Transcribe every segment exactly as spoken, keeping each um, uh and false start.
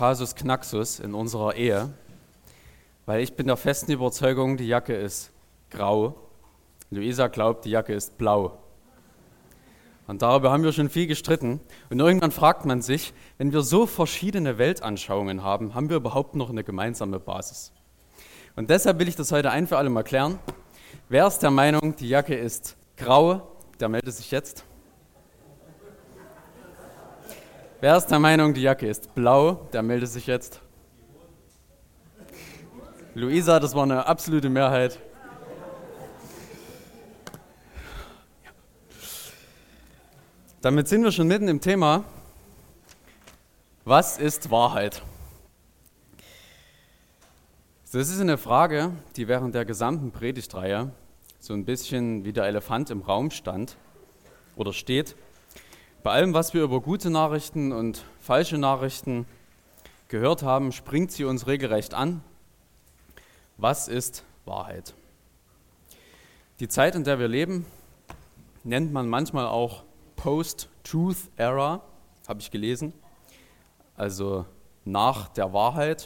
Kasus Knaxus in unserer Ehe, weil ich bin der festen Überzeugung, die Jacke ist grau. Luisa glaubt, die Jacke ist blau. Und darüber haben wir schon viel gestritten. Und irgendwann fragt man sich, wenn wir so verschiedene Weltanschauungen haben, haben wir überhaupt noch eine gemeinsame Basis? Und deshalb will ich das heute ein für alle mal klären. Wer ist der Meinung, die Jacke ist grau? Der meldet sich jetzt. Wer ist der Meinung, die Jacke ist blau? Der meldet sich jetzt. Luisa, das war eine absolute Mehrheit. Damit sind wir schon mitten im Thema. Was ist Wahrheit? Das ist eine Frage, die während der gesamten Predigtreihe so ein bisschen wie der Elefant im Raum stand oder steht. Bei allem, was wir über gute Nachrichten und falsche Nachrichten gehört haben, springt sie uns regelrecht an. Was ist Wahrheit? Die Zeit, in der wir leben, nennt man manchmal auch Post-Truth-Era, habe ich gelesen, also nach der Wahrheit.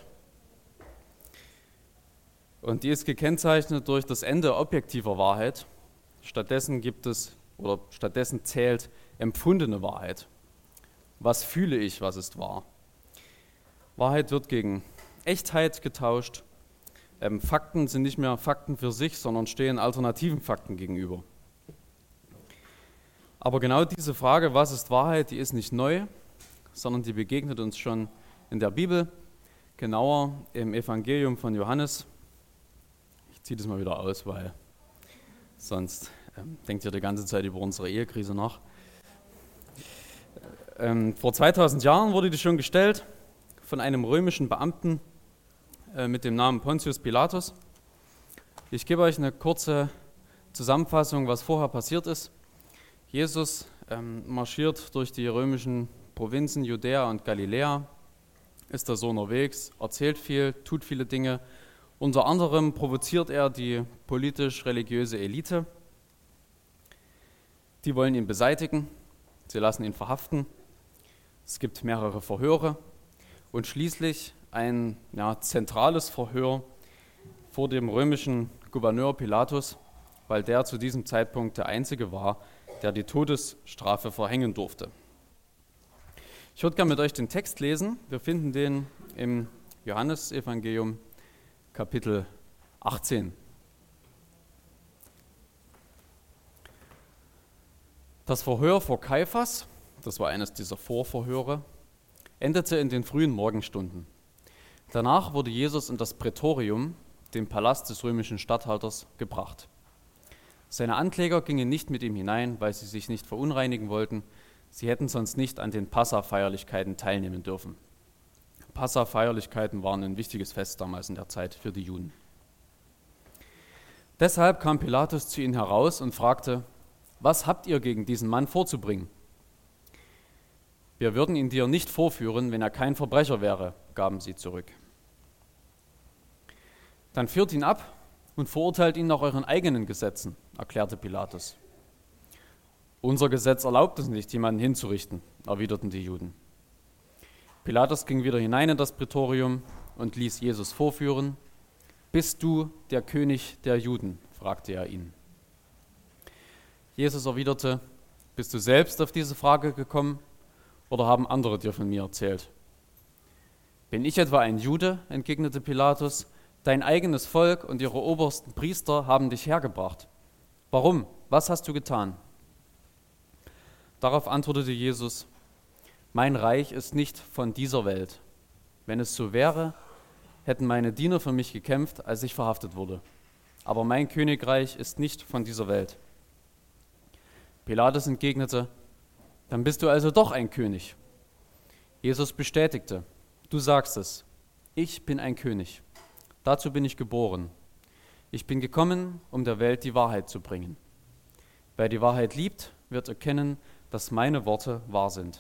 Und die ist gekennzeichnet durch das Ende objektiver Wahrheit. Stattdessen gibt es oder stattdessen zählt empfundene Wahrheit. Was fühle ich, was ist wahr? Wahrheit wird gegen Echtheit getauscht. Ähm, Fakten sind nicht mehr Fakten für sich, sondern stehen alternativen Fakten gegenüber. Aber genau diese Frage, was ist Wahrheit, die ist nicht neu, sondern die begegnet uns schon in der Bibel, genauer im Evangelium von Johannes. Ich ziehe das mal wieder aus, weil sonst ähm, denkt ihr die ganze Zeit über unsere Ehekrise nach. Ähm, vor zweitausend Jahren wurde die schon gestellt von einem römischen Beamten äh, mit dem Namen Pontius Pilatus. Ich gebe euch eine kurze Zusammenfassung, was vorher passiert ist. Jesus ähm, marschiert durch die römischen Provinzen Judäa und Galiläa, ist da so unterwegs, erzählt viel, tut viele Dinge. Unter anderem provoziert er die politisch-religiöse Elite. Die wollen ihn beseitigen, sie lassen ihn verhaften. Es gibt mehrere Verhöre und schließlich ein ja, zentrales Verhör vor dem römischen Gouverneur Pilatus, weil der zu diesem Zeitpunkt der Einzige war, der die Todesstrafe verhängen durfte. Ich würde gerne mit euch den Text lesen. Wir finden den im Johannesevangelium Kapitel achtzehn. Das Verhör vor Kaiphas, das war eines dieser Vorverhöre, endete in den frühen Morgenstunden. Danach wurde Jesus in das Prätorium, den Palast des römischen Statthalters, gebracht. Seine Ankläger gingen nicht mit ihm hinein, weil sie sich nicht verunreinigen wollten. Sie hätten sonst nicht an den Passa-Feierlichkeiten teilnehmen dürfen. Passa-Feierlichkeiten waren ein wichtiges Fest damals in der Zeit für die Juden. Deshalb kam Pilatus zu ihnen heraus und fragte: Was habt ihr gegen diesen Mann vorzubringen? Wir würden ihn dir nicht vorführen, wenn er kein Verbrecher wäre, gaben sie zurück. Dann führt ihn ab und verurteilt ihn nach euren eigenen Gesetzen, erklärte Pilatus. Unser Gesetz erlaubt es nicht, jemanden hinzurichten, erwiderten die Juden. Pilatus ging wieder hinein in das Prätorium und ließ Jesus vorführen. Bist du der König der Juden? Fragte er ihn. Jesus erwiderte: Bist du selbst auf diese Frage gekommen oder haben andere dir von mir erzählt? Bin ich etwa ein Jude? Entgegnete Pilatus. Dein eigenes Volk und ihre obersten Priester haben dich hergebracht. Warum? Was hast du getan? Darauf antwortete Jesus: Mein Reich ist nicht von dieser Welt. Wenn es so wäre, hätten meine Diener für mich gekämpft, als ich verhaftet wurde. Aber mein Königreich ist nicht von dieser Welt. Pilatus entgegnete: Dann bist du also doch ein König. Jesus bestätigte: Du sagst es, ich bin ein König. Dazu bin ich geboren. Ich bin gekommen, um der Welt die Wahrheit zu bringen. Wer die Wahrheit liebt, wird erkennen, dass meine Worte wahr sind.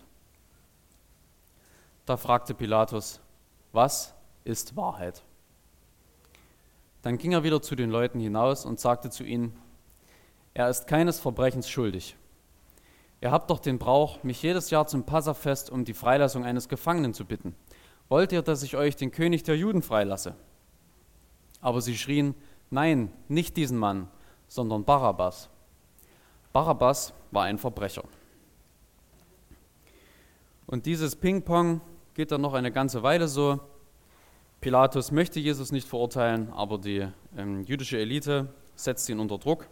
Da fragte Pilatus: Was ist Wahrheit? Dann ging er wieder zu den Leuten hinaus und sagte zu ihnen: Er ist keines Verbrechens schuldig. Ihr habt doch den Brauch, mich jedes Jahr zum Passafest um die Freilassung eines Gefangenen zu bitten. wollt ihr, dass ich euch den König der Juden freilasse? Aber sie schrien, nein, nicht diesen Mann, sondern Barabbas. Barabbas war ein Verbrecher. Und dieses Ping-Pong geht dann noch eine ganze Weile so. Pilatus möchte Jesus nicht verurteilen, aber die ähm, jüdische Elite setzt ihn unter Druck.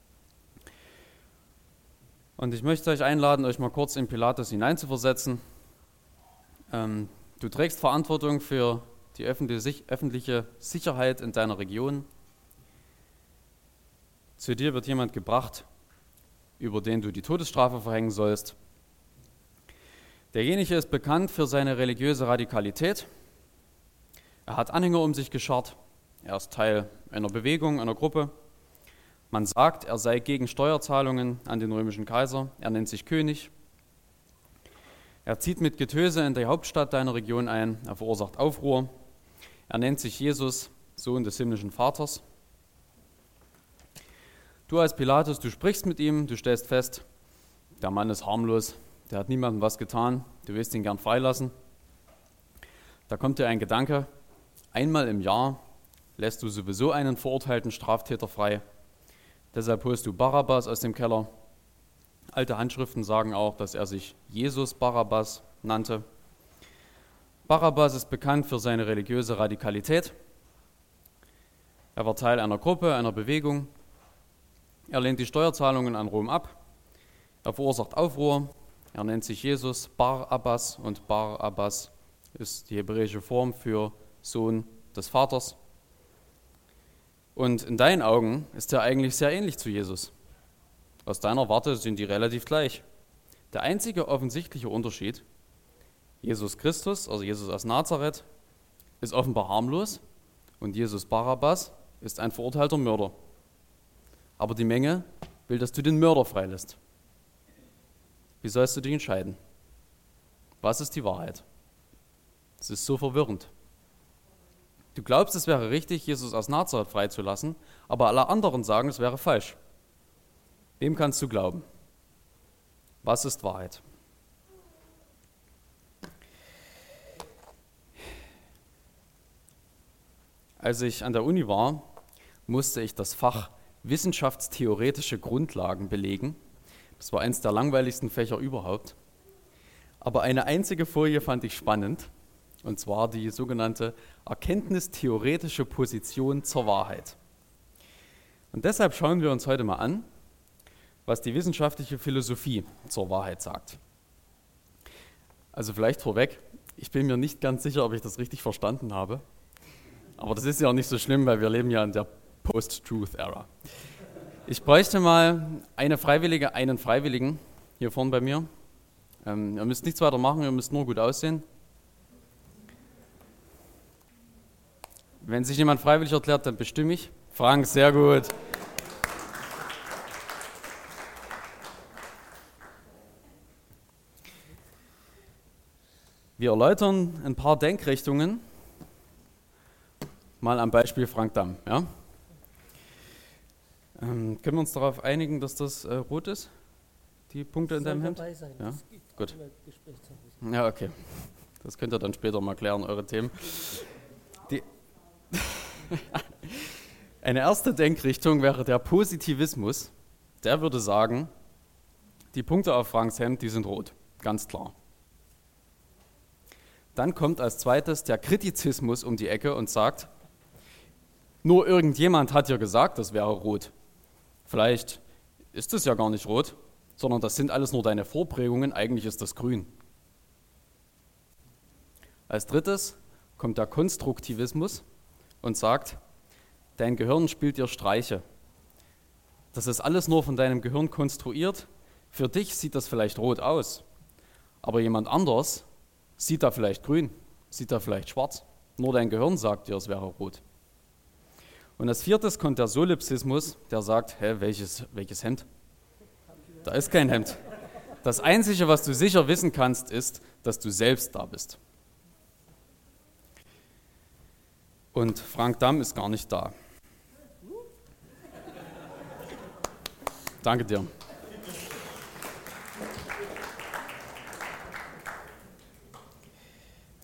Und ich möchte euch einladen, euch mal kurz in Pilatus hineinzuversetzen. Ähm, du trägst Verantwortung für die öffentliche Sicherheit in deiner Region. Zu dir wird jemand gebracht, über den du die Todesstrafe verhängen sollst. Derjenige ist bekannt für seine religiöse Radikalität. Er hat Anhänger um sich geschart. Er ist Teil einer Bewegung, einer Gruppe. Man sagt, er sei gegen Steuerzahlungen an den römischen Kaiser. Er nennt sich König. Er zieht mit Getöse in die Hauptstadt deiner Region ein. Er verursacht Aufruhr. Er nennt sich Jesus, Sohn des himmlischen Vaters. Du als Pilatus, du sprichst mit ihm, du stellst fest, der Mann ist harmlos, der hat niemandem was getan, du willst ihn gern freilassen. Da kommt dir ein Gedanke, einmal im Jahr lässt du sowieso einen verurteilten Straftäter frei. Deshalb holst du Barabbas aus dem Keller. Alte Handschriften sagen auch, dass er sich Jesus Barabbas nannte. Barabbas ist bekannt für seine religiöse Radikalität. Er war Teil einer Gruppe, einer Bewegung. Er lehnt die Steuerzahlungen an Rom ab. Er verursacht Aufruhr. Er nennt sich Jesus Barabbas und Barabbas ist die hebräische Form für Sohn des Vaters. Und in deinen Augen ist er eigentlich sehr ähnlich zu Jesus. Aus deiner Warte sind die relativ gleich. Der einzige offensichtliche Unterschied: Jesus Christus, also Jesus aus Nazareth, ist offenbar harmlos und Jesus Barabbas ist ein verurteilter Mörder. Aber die Menge will, dass du den Mörder freilässt. Wie sollst du dich entscheiden? Was ist die Wahrheit? Es ist so verwirrend. Du glaubst, es wäre richtig, Jesus aus Nazareth freizulassen, aber alle anderen sagen, es wäre falsch. Wem kannst du glauben? Was ist Wahrheit? Als ich an der Uni war, musste ich das Fach wissenschaftstheoretische Grundlagen belegen. Das war eines der langweiligsten Fächer überhaupt. Aber eine einzige Folie fand ich spannend, und zwar die sogenannte erkenntnistheoretische Position zur Wahrheit. Und deshalb schauen wir uns heute mal an, was die wissenschaftliche Philosophie zur Wahrheit sagt. Also vielleicht vorweg, ich bin mir nicht ganz sicher, ob ich das richtig verstanden habe. Aber das ist ja auch nicht so schlimm, weil wir leben ja in der Post-Truth-Era. Ich bräuchte mal eine Freiwillige, einen Freiwilligen hier vorne bei mir. Ähm, ihr müsst nichts weiter machen, ihr müsst nur gut aussehen. Wenn sich jemand freiwillig erklärt, dann bestimme ich. Frank, sehr gut. Wir erläutern ein paar Denkrichtungen. Mal am Beispiel Frank Damm. Ja? Ähm, können wir uns darauf einigen, dass das äh, rot ist? Die Punkte in deinem Hemd? Sein. Ja, gut. Ja, okay. Das könnt ihr dann später mal klären, eure Themen. Die Eine erste Denkrichtung wäre der Positivismus. Der würde sagen, die Punkte auf Franks Hemd, die sind rot, ganz klar. Dann kommt als zweites der Kritizismus um die Ecke und sagt, nur irgendjemand hat ja gesagt, das wäre rot. Vielleicht ist es ja gar nicht rot, sondern das sind alles nur deine Vorprägungen, eigentlich ist das grün. Als drittes kommt der Konstruktivismus und sagt, dein Gehirn spielt dir Streiche. Das ist alles nur von deinem Gehirn konstruiert. Für dich sieht das vielleicht rot aus, aber jemand anders sieht da vielleicht grün, sieht da vielleicht schwarz. Nur dein Gehirn sagt dir, es wäre rot. Und als viertes kommt der Solipsismus, der sagt, hä, welches, welches Hemd? Da ist kein Hemd. Das Einzige, was du sicher wissen kannst, ist, dass du selbst da bist. Und Frank Damm ist gar nicht da. Danke dir.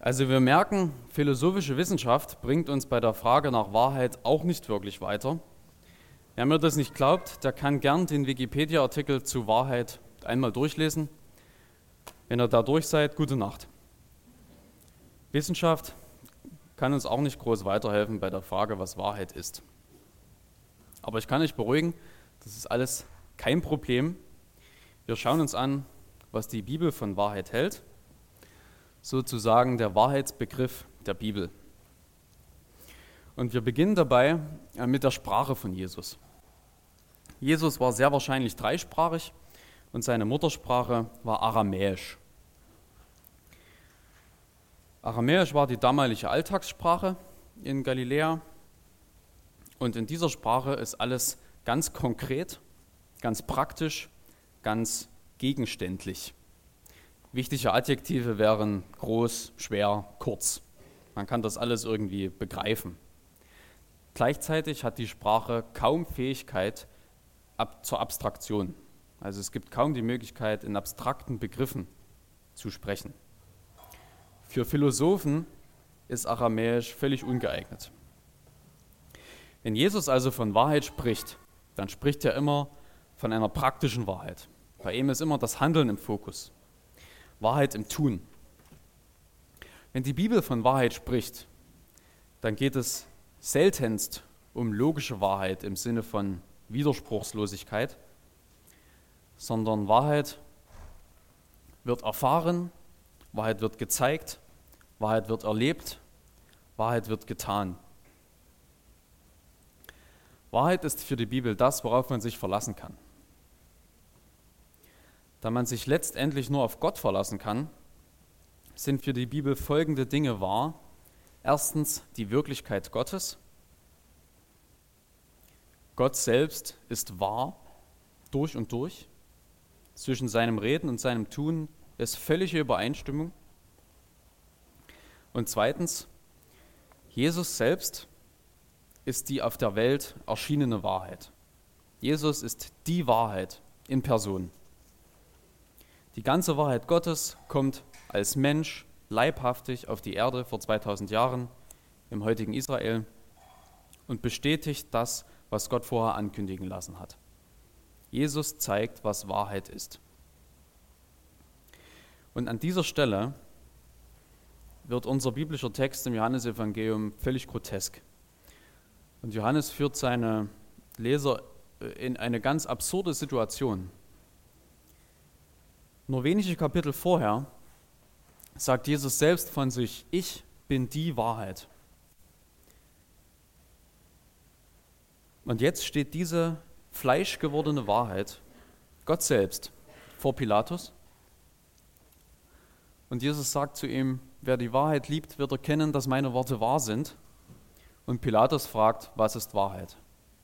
Also wir merken, philosophische Wissenschaft bringt uns bei der Frage nach Wahrheit auch nicht wirklich weiter. Wer mir das nicht glaubt, der kann gern den Wikipedia-Artikel zu Wahrheit einmal durchlesen. Wenn ihr da durch seid, gute Nacht. Wissenschaft kann uns auch nicht groß weiterhelfen bei der Frage, was Wahrheit ist. Aber ich kann euch beruhigen, das ist alles kein Problem. Wir schauen uns an, was die Bibel von Wahrheit hält, sozusagen der Wahrheitsbegriff der Bibel. Und wir beginnen dabei mit der Sprache von Jesus. Jesus war sehr wahrscheinlich dreisprachig und seine Muttersprache war Aramäisch. Aramäisch war die damalige Alltagssprache in Galiläa und in dieser Sprache ist alles ganz konkret, ganz praktisch, ganz gegenständlich. Wichtige Adjektive wären groß, schwer, kurz. Man kann das alles irgendwie begreifen. Gleichzeitig hat die Sprache kaum Fähigkeit ab zur Abstraktion. Also es gibt kaum die Möglichkeit, in abstrakten Begriffen zu sprechen. Für Philosophen ist Aramäisch völlig ungeeignet. Wenn Jesus also von Wahrheit spricht, dann spricht er immer von einer praktischen Wahrheit. Bei ihm ist immer das Handeln im Fokus. Wahrheit im Tun. Wenn die Bibel von Wahrheit spricht, dann geht es seltenst um logische Wahrheit im Sinne von Widerspruchslosigkeit, sondern Wahrheit wird erfahren, Wahrheit wird gezeigt, Wahrheit wird erlebt, Wahrheit wird getan. Wahrheit ist für die Bibel das, worauf man sich verlassen kann. Da man sich letztendlich nur auf Gott verlassen kann, sind für die Bibel folgende Dinge wahr. Erstens die Wirklichkeit Gottes. Gott selbst ist wahr, durch und durch. Zwischen seinem Reden und seinem Tun ist völlige Übereinstimmung. Und zweitens, Jesus selbst ist die auf der Welt erschienene Wahrheit. Jesus ist die Wahrheit in Person. Die ganze Wahrheit Gottes kommt als Mensch leibhaftig auf die Erde vor zweitausend Jahren im heutigen Israel und bestätigt das, was Gott vorher ankündigen lassen hat. Jesus zeigt, was Wahrheit ist. Und an dieser Stelle wird unser biblischer Text im Johannesevangelium völlig grotesk. Und Johannes führt seine Leser in eine ganz absurde Situation. Nur wenige Kapitel vorher sagt Jesus selbst von sich: Ich bin die Wahrheit. Und jetzt steht diese fleischgewordene Wahrheit, Gott selbst, vor Pilatus. Und Jesus sagt zu ihm: Wer die Wahrheit liebt, wird erkennen, dass meine Worte wahr sind. Und Pilatus fragt: Was ist Wahrheit?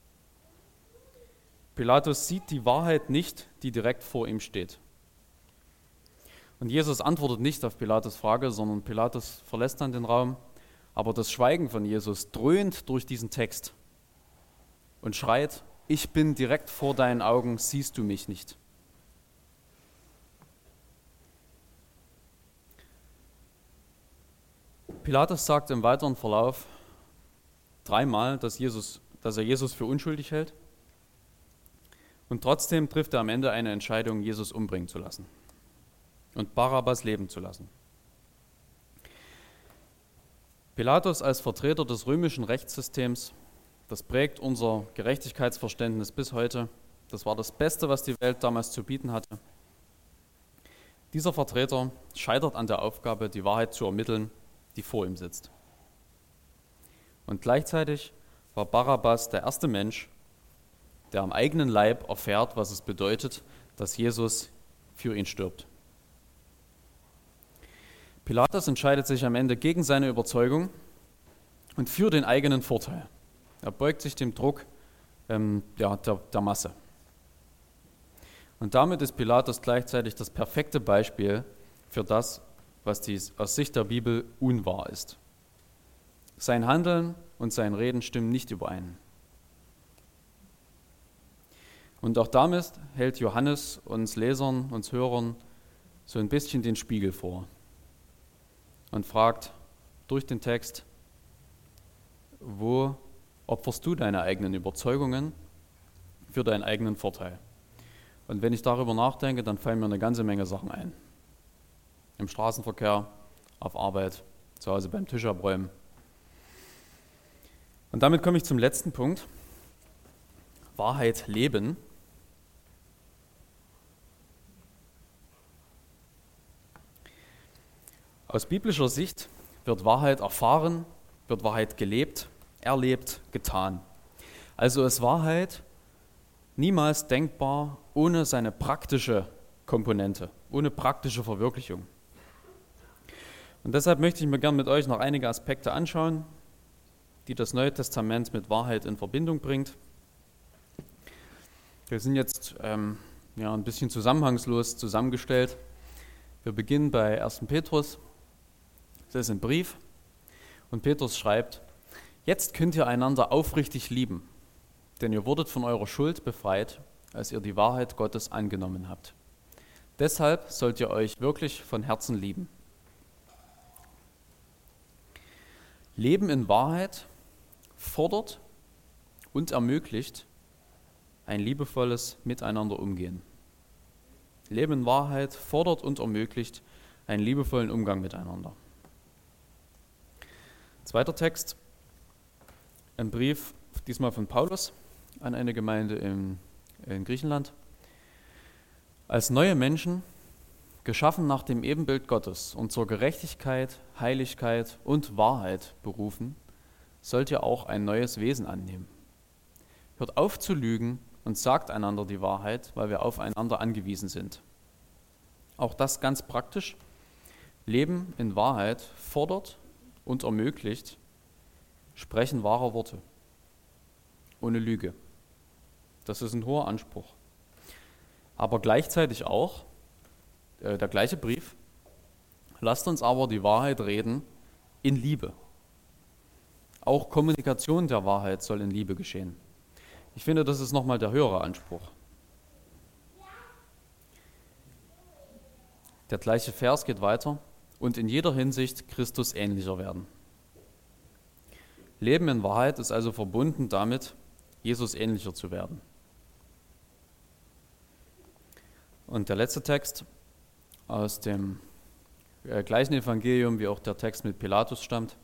Pilatus sieht die Wahrheit nicht, die direkt vor ihm steht. Und Jesus antwortet nicht auf Pilatus' Frage, sondern Pilatus verlässt dann den Raum. Aber das Schweigen von Jesus dröhnt durch diesen Text und schreit: Ich bin direkt vor deinen Augen, siehst du mich nicht? Pilatus sagt im weiteren Verlauf dreimal, dass, Jesus, dass er Jesus für unschuldig hält. Und trotzdem trifft er am Ende eine Entscheidung, Jesus umbringen zu lassen und Barabbas leben zu lassen. Pilatus als Vertreter des römischen Rechtssystems, das prägt unser Gerechtigkeitsverständnis bis heute. Das war das Beste, was die Welt damals zu bieten hatte. Dieser Vertreter scheitert an der Aufgabe, die Wahrheit zu ermitteln, die vor ihm sitzt. Und gleichzeitig war Barabbas der erste Mensch, der am eigenen Leib erfährt, was es bedeutet, dass Jesus für ihn stirbt. Pilatus entscheidet sich am Ende gegen seine Überzeugung und für den eigenen Vorteil. Er beugt sich dem Druck ähm, ja, der, der Masse. Und damit ist Pilatus gleichzeitig das perfekte Beispiel für das, was dies aus Sicht der Bibel unwahr ist. Sein Handeln und sein Reden stimmen nicht überein. Und auch damit hält Johannes uns Lesern, uns Hörern so ein bisschen den Spiegel vor. und fragt durch den Text, wo opferst du deine eigenen Überzeugungen für deinen eigenen Vorteil? Und wenn ich darüber nachdenke, dann fallen mir eine ganze Menge Sachen ein. Im Straßenverkehr, auf Arbeit, zu Hause beim Tisch abräumen. Und damit komme ich zum letzten Punkt. Wahrheit leben. Aus biblischer Sicht wird Wahrheit erfahren, wird Wahrheit gelebt, erlebt, getan. Also ist Wahrheit niemals denkbar ohne seine praktische Komponente, ohne praktische Verwirklichung. Und deshalb möchte ich mir gerne mit euch noch einige Aspekte anschauen, die das Neue Testament mit Wahrheit in Verbindung bringt. Wir sind jetzt ähm, ja, ein bisschen zusammenhangslos zusammengestellt. Wir beginnen bei ersten Petrus. Das ist ein Brief. Und Petrus schreibt: Jetzt könnt ihr einander aufrichtig lieben, denn ihr wurdet von eurer Schuld befreit, als ihr die Wahrheit Gottes angenommen habt. Deshalb sollt ihr euch wirklich von Herzen lieben. Leben in Wahrheit fordert und ermöglicht ein liebevolles Miteinander umgehen. Leben in Wahrheit fordert und ermöglicht einen liebevollen Umgang miteinander. Zweiter Text, ein Brief, diesmal von Paulus an eine Gemeinde in, in Griechenland. Als neue Menschen, geschaffen nach dem Ebenbild Gottes und zur Gerechtigkeit, Heiligkeit und Wahrheit berufen, sollt ihr auch ein neues Wesen annehmen. Hört auf zu lügen und sagt einander die Wahrheit, weil wir aufeinander angewiesen sind. Auch das ganz praktisch. Leben in Wahrheit fordert und ermöglicht Sprechen wahrer Worte, ohne Lüge. Das ist ein hoher Anspruch. Aber gleichzeitig auch, äh, der gleiche Brief, lasst uns aber die Wahrheit reden in Liebe. Auch Kommunikation der Wahrheit soll in Liebe geschehen. Ich finde, das ist nochmal der höhere Anspruch. Der gleiche Vers geht weiter: und in jeder Hinsicht Christus ähnlicher werden. Leben in Wahrheit ist also verbunden damit, Jesus ähnlicher zu werden. Und der letzte Text aus dem äh, gleichen Evangelium, wie auch der Text mit Pilatus stammt,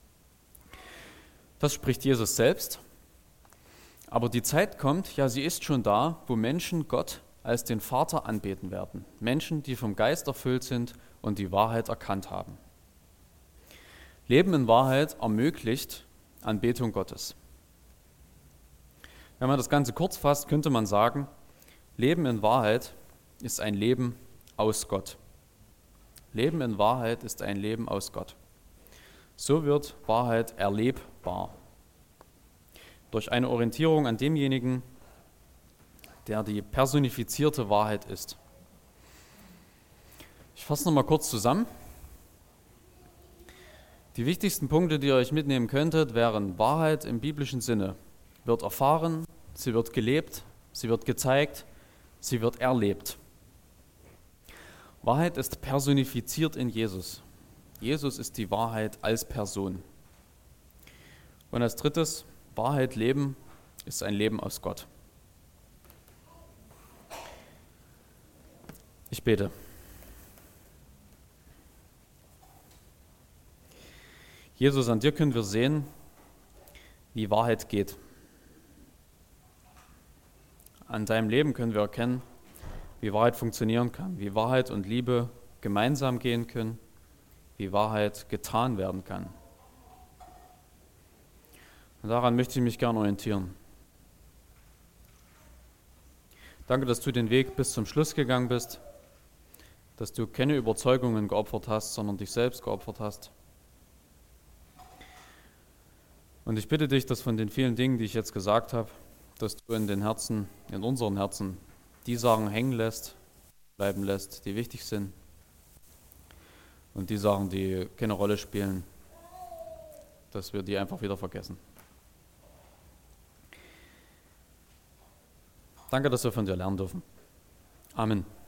das spricht Jesus selbst. Aber die Zeit kommt, ja sie ist schon da, wo Menschen Gott als den Vater anbeten werden. Menschen, die vom Geist erfüllt sind und die Wahrheit erkannt haben. Leben in Wahrheit ermöglicht Anbetung Gottes. Wenn man das Ganze kurz fasst, könnte man sagen, Leben in Wahrheit ist ein Leben aus Gott. Leben in Wahrheit ist ein Leben aus Gott. So wird Wahrheit erlebbar. Durch eine Orientierung an demjenigen, der die personifizierte Wahrheit ist. Ich fasse nochmal kurz zusammen. Die wichtigsten Punkte, die ihr euch mitnehmen könntet, wären: Wahrheit im biblischen Sinne wird erfahren, sie wird gelebt, sie wird gezeigt, sie wird erlebt. Wahrheit ist personifiziert in Jesus. Jesus ist die Wahrheit als Person. Und als drittes, Wahrheit leben ist ein Leben aus Gott. Ich bete. Jesus, an dir können wir sehen, wie Wahrheit geht. An deinem Leben können wir erkennen, wie Wahrheit funktionieren kann, wie Wahrheit und Liebe gemeinsam gehen können, wie Wahrheit getan werden kann. Und daran möchte ich mich gerne orientieren. Danke, dass du den Weg bis zum Schluss gegangen bist, dass du keine Überzeugungen geopfert hast, sondern dich selbst geopfert hast. Und ich bitte dich, dass von den vielen Dingen, die ich jetzt gesagt habe, dass du in den Herzen, in unseren Herzen, die Sachen hängen lässt, bleiben lässt, die wichtig sind. Und die Sachen, die keine Rolle spielen, dass wir die einfach wieder vergessen. Danke, dass wir von dir lernen dürfen. Amen.